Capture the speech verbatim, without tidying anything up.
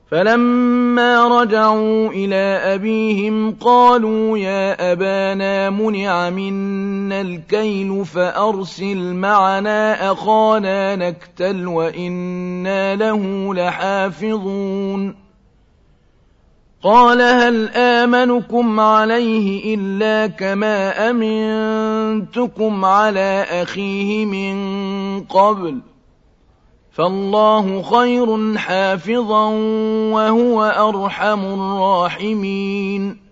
فلما رجعوا إلى أبيهم قالوا يا أبانا منع منا الكيل فأرسل معنا أخانا نكتل وإنا له لحافظون قال هل آمنكم عليه إلا كما أمنتكم على أخيه من قبل فالله خير حافظا وهو أرحم الراحمين